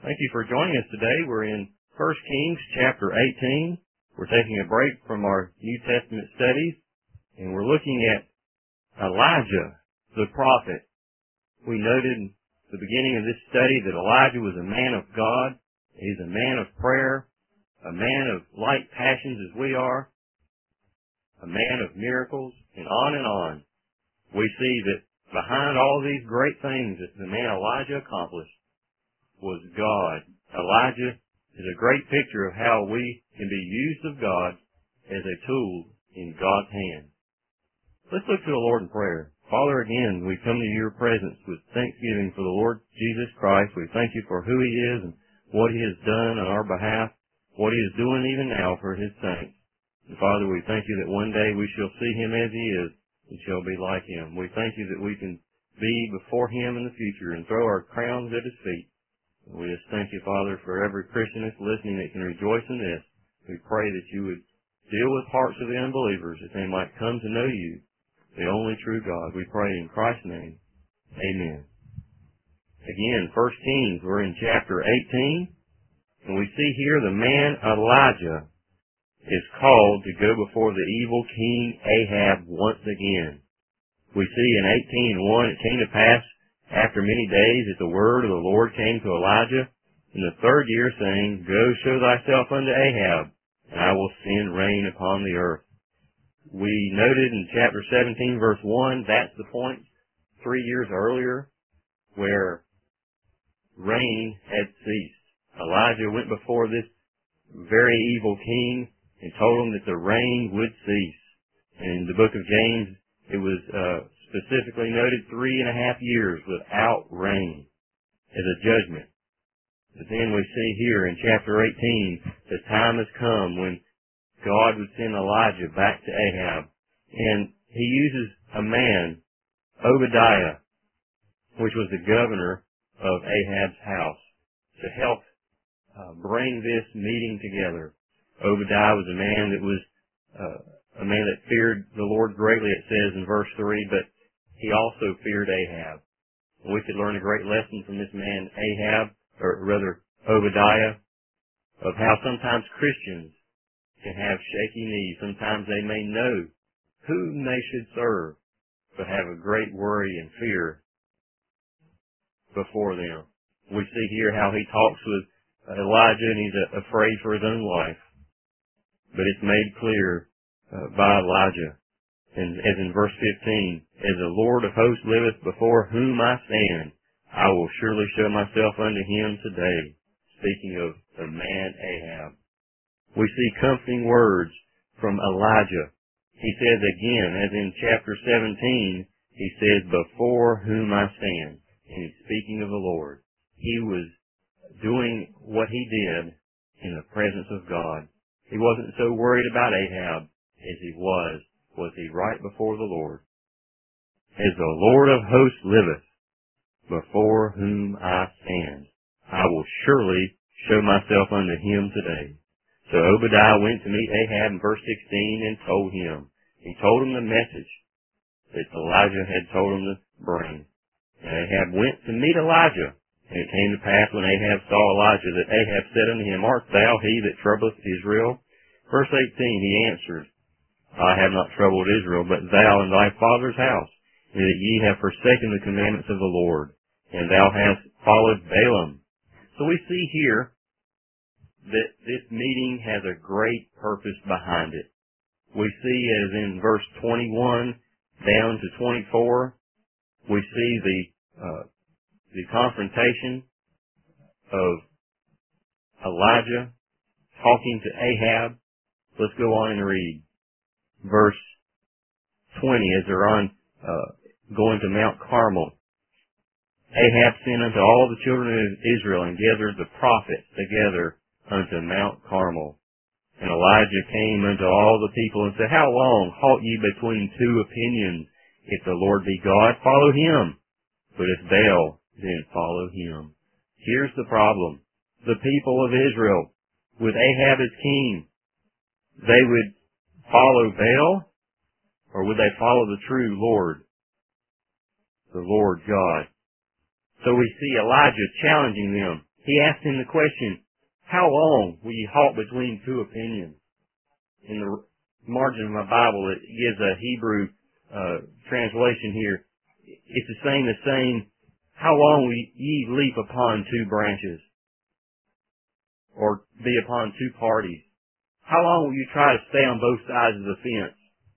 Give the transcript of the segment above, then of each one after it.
Thank you for joining us today. We're in 1 Kings chapter 18. We're taking a break from our New Testament studies, and we're looking at Elijah, the prophet. We noted in the beginning of this study that Elijah was a man of God. He's a man of prayer, a man of like passions as we are, a man of miracles, and on and on. We see that behind all these great things that the man Elijah accomplished was God. Elijah is a great picture of how we can be used of God as a tool in God's hand. Let's look to the Lord in prayer. Father, again, we come to your presence with thanksgiving for the Lord Jesus Christ. We thank you for who he is and what he has done on our behalf, what he is doing even now for his saints. And Father, we thank you that one day we shall see him as he is and shall be like him. We thank you that we can be before him in the future and throw our crowns at his feet. We just thank you, Father, for every Christian that's listening that can rejoice in this. We pray that you would deal with hearts of the unbelievers, that they might come to know you, the only true God. We pray in Christ's name. Amen. Again, 1 Kings, we're in chapter 18, and we see here the man Elijah is called to go before the evil king Ahab once again. We see in 18:1, it came to pass after many days that the word of the Lord came to Elijah in the third year, saying, Go show thyself unto Ahab, and I will send rain upon the earth. We noted in chapter 17, verse 1, that's the point 3 years earlier where rain had ceased. Elijah went before this very evil king and told him that the rain would cease. And in the book of James, it was specifically noted 3.5 years without rain as a judgment. But then we see here in chapter 18, the time has come when God would send Elijah back to Ahab. And he uses a man, Obadiah, which was the governor of Ahab's house, to help bring this meeting together. Obadiah was a man that was a man that feared the Lord greatly, it says in verse 3, but he also feared Ahab. We could learn a great lesson from this man Ahab, or rather Obadiah, of how sometimes Christians can have shaky knees. Sometimes they may know whom they should serve, but have a great worry and fear before them. We see here how he talks with Elijah, and he's afraid for his own life. But it's made clear by Elijah. And as in verse 15, As the Lord of hosts liveth before whom I stand, I will surely show myself unto him today. Speaking of the man Ahab. We see comforting words from Elijah. He says again, as in chapter 17, he says, Before whom I stand. And he's speaking of the Lord. He was doing what he did in the presence of God. He wasn't so worried about Ahab as he was he right before the Lord. As the Lord of hosts liveth, before whom I stand, I will surely show myself unto him today. So Obadiah went to meet Ahab in verse 16 and told him. He told him the message that Elijah had told him to bring. And Ahab went to meet Elijah. And it came to pass when Ahab saw Elijah that Ahab said unto him, Art thou he that troubleth Israel? Verse 18, he answered, I have not troubled Israel, but thou and thy father's house, and that ye have forsaken the commandments of the Lord, and thou hast followed Balaam. So we see here that this meeting has a great purpose behind it. We see, as in verse 21 down to 24, we see the confrontation of Elijah talking to Ahab. Let's go on and read verse 20 as they're on going to Mount Carmel. Ahab sent unto all the children of Israel and gathered the prophets together unto Mount Carmel. And Elijah came unto all the people and said, How long halt ye between two opinions? If the Lord be God, follow him. But if Baal, then follow him. Here's the problem. The people of Israel, with Ahab as king, they would follow Baal, or would they follow the true Lord, the Lord God? So we see Elijah challenging them he asked him the question, how long will you halt between two opinions? In the margin of my Bible, it gives a Hebrew translation here. It's the same, how long will ye leap upon two branches? Or be upon two parties? How long will you try to stay on both sides of the fence?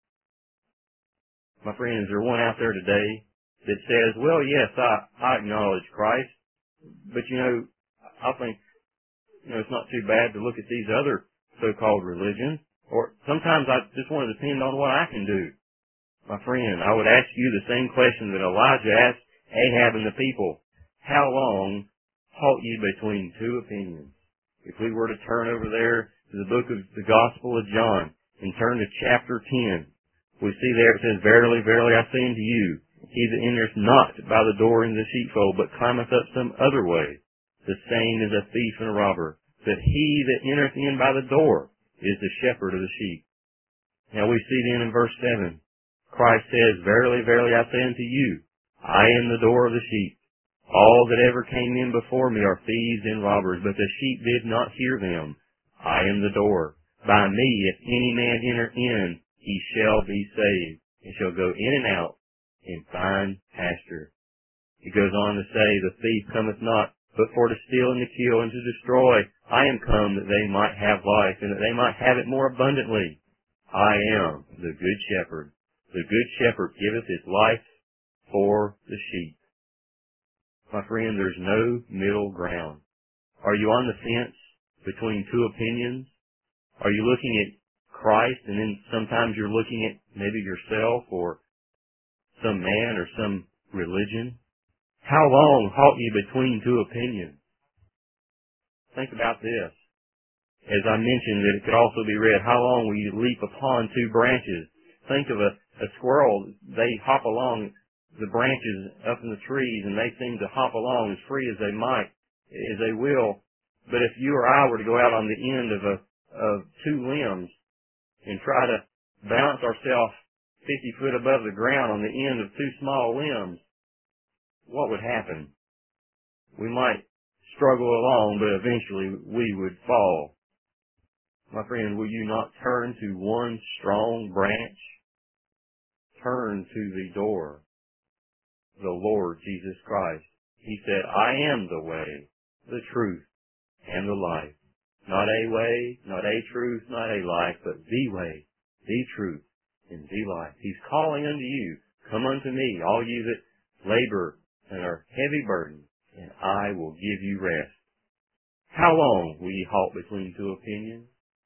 My friend, is there one out there today that says, well, yes, I acknowledge Christ, but I think, it's not too bad to look at these other so-called religions, or sometimes I just want to depend on what I can do. My friend, I would ask you the same question that Elijah asked Ahab and the people. How long halt ye between two opinions? If we were to turn over there to the book of the Gospel of John and turn to chapter 10, we see there it says, verily, verily, I say unto you, he that entereth not by the door into the sheepfold, but climbeth up some other way, the same is a thief and a robber. But he that entereth in by the door is the shepherd of the sheep. Now we see then in verse 7, Christ says, verily, verily, I say unto you, I am the door of the sheep. All that ever came in before me are thieves and robbers, but the sheep did not hear them. I am the door. By me, if any man enter in, he shall be saved, and shall go in and out, and find pasture. It goes on to say, the thief cometh not, but for to steal and to kill and to destroy. I am come that they might have life, and that they might have it more abundantly. I am the good shepherd. The good shepherd giveth his life for the sheep. My friend, there's no middle ground. Are you on the fence between two opinions? Are you looking at Christ, and then sometimes you're looking at maybe yourself or some man or some religion? How long halt ye between two opinions? Think about this. As I mentioned, that it could also be read, how long will you leap upon two branches? Think of a squirrel. They hop along the branches up in the trees, and they seem to hop along as free as they will. But if you or I were to go out on the end of two limbs and try to balance ourselves 50 foot above the ground on the end of two small limbs, what would happen? We might struggle along, but eventually we would fall. My friend, will you not turn to one strong branch? Turn to the door, the Lord Jesus Christ. He said, I am the way, the truth, and the life. Not a way, not a truth, not a life, but the way, the truth, and the life. He's calling unto you, come unto me, all you that labor and are heavy burdened, and I will give you rest. How long will ye halt between two opinions?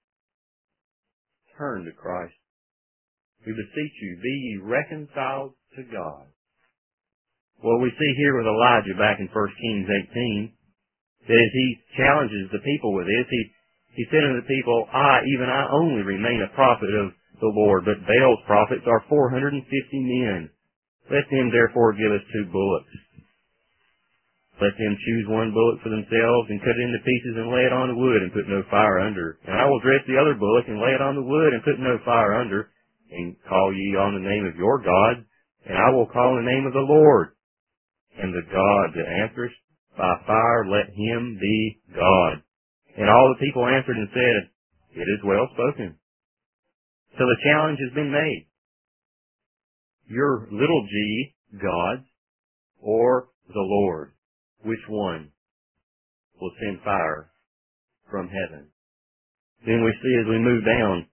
Turn to Christ. We beseech you, be ye reconciled to God. Well, we see here with Elijah back in 1 Kings 18, that as he challenges the people with this, he said unto the people, even I only remain a prophet of the Lord, but Baal's prophets are 450 men. Let them therefore give us 2 bullocks. Let them choose 1 bullock for themselves, and cut it into pieces, and lay it on the wood, and put no fire under. And I will dress the other bullock, and lay it on the wood, and put no fire under. And call ye on the name of your God, and I will call on the name of the Lord. And the God that answereth by fire, let him be God. And all the people answered and said, it is well spoken. So the challenge has been made. Your little g, God, or the Lord, which one will send fire from heaven? Then we see as we move down,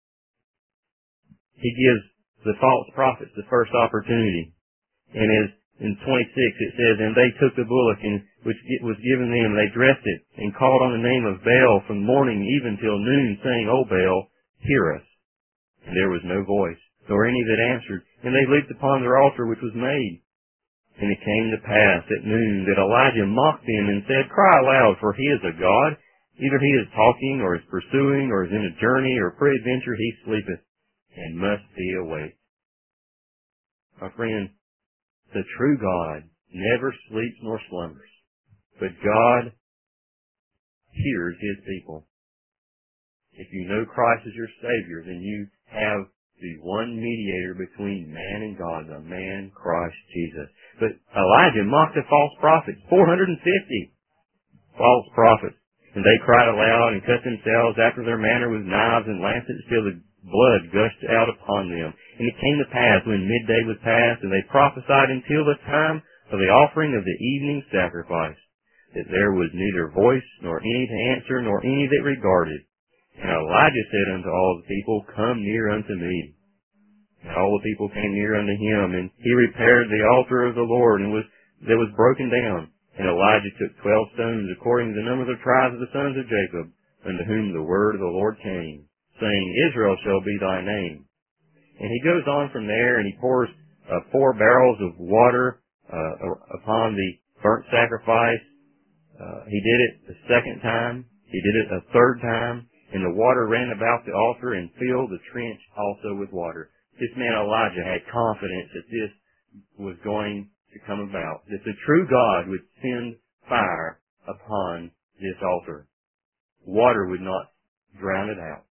he gives the false prophets the first opportunity. And as in 26 it says, and they took the bullock which was given them, they dressed it, and called on the name of Baal from morning even till noon, saying, O Baal, hear us. And there was no voice, nor any that answered. And they leaped upon their altar which was made. And it came to pass at noon that Elijah mocked them and said, cry aloud, for he is a God. Either he is talking, or is pursuing, or is in a journey, or peradventure he sleepeth, and must be awake. My friend, the true God never sleeps nor slumbers, but God hears his people. If you know Christ as your Savior, then you have the one mediator between man and God, the man Christ Jesus. But Elijah mocked the false prophets, 450. false prophets. And they cried aloud and cut themselves after their manner with knives and lancets till the blood gushed out upon them. And it came to pass when midday was past, and they prophesied until the time of the offering of the evening sacrifice, that there was neither voice, nor any to answer, nor any that regarded. And Elijah said unto all the people, Come near unto me. And all the people came near unto him, and he repaired the altar of the Lord, that was broken down. And Elijah took 12 stones, according to the number of the tribes of the sons of Jacob, unto whom the word of the Lord came, saying, Israel shall be thy name. And he goes on from there, and he pours 4 barrels of water upon the burnt sacrifice. He did it the second time. He did it a third time. And the water ran about the altar and filled the trench also with water. This man Elijah had confidence that this was going to come about, that the true God would send fire upon this altar. Water would not drown it out.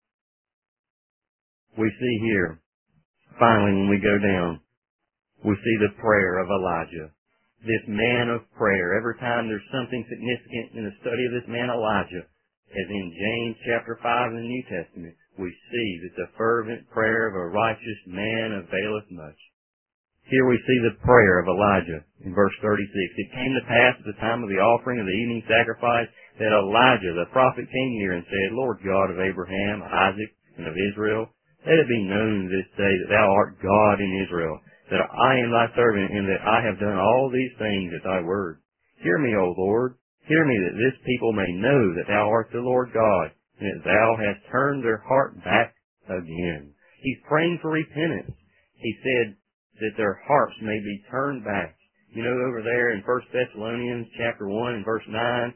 We see here, finally, when we go down, we see the prayer of Elijah. This man of prayer. Every time there's something significant in the study of this man Elijah, as in James chapter 5 in the New Testament, we see that the fervent prayer of a righteous man availeth much. Here we see the prayer of Elijah in verse 36. It came to pass at the time of the offering of the evening sacrifice that Elijah the prophet came near and said, Lord God of Abraham, Isaac, and of Israel, let it be known this day that thou art God in Israel, that I am thy servant, and that I have done all these things at thy word. Hear me, O Lord. Hear me, that this people may know that thou art the Lord God, and that thou hast turned their heart back again. He's praying for repentance. He said that their hearts may be turned back. You know, over there in 1 Thessalonians chapter 1 and verse 9,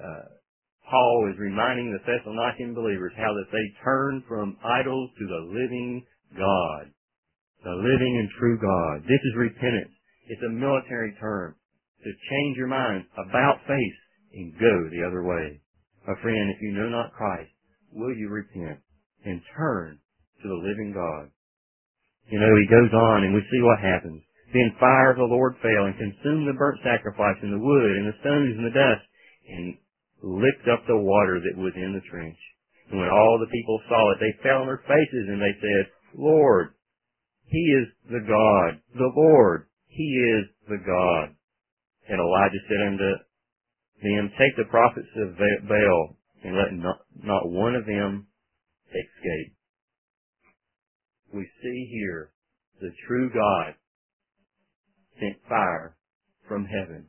Paul is reminding the Thessalonican believers how that they turn from idols to the living God. The living and true God. This is repentance. It's a military term. To change your mind about face and go the other way. My friend, if you know not Christ, will you repent and turn to the living God? You know, he goes on and we see what happens. Then fire of the Lord fell and consumed the burnt sacrifice and the wood and the stones and the dust and licked up the water that was in the trench. And when all the people saw it, they fell on their faces and they said, Lord, He is the God. The Lord, He is the God. And Elijah said unto them, Take the prophets of Baal and let not one of them escape. We see here the true God sent fire from heaven.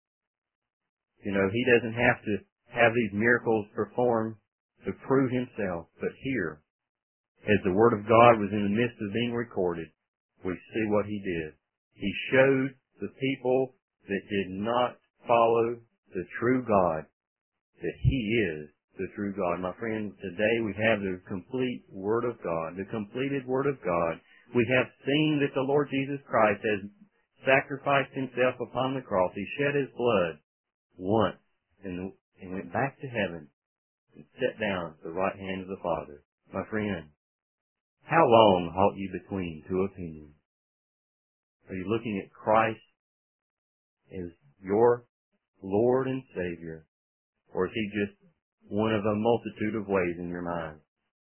You know, He doesn't have to have these miracles performed to prove Himself, but here, as the Word of God was in the midst of being recorded, we see what He did. He showed the people that did not follow the true God that He is the true God. My friend, today we have the complete Word of God, the completed Word of God. We have seen that the Lord Jesus Christ has sacrificed Himself upon the cross. He shed His blood once and went back to heaven and sat down at the right hand of the Father. My friend, how long halt you between two opinions? Are you looking at Christ as your Lord and Savior, or is He just one of a multitude of ways in your mind?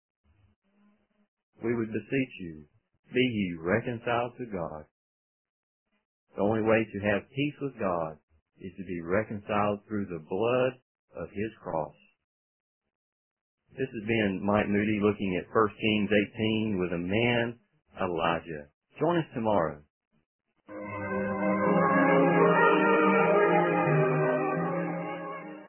We would beseech you, be ye reconciled to God. The only way to have peace with God is to be reconciled through the blood of His cross. This has been Mike Moody looking at 1 Kings 18 with a man, Elijah. Join us tomorrow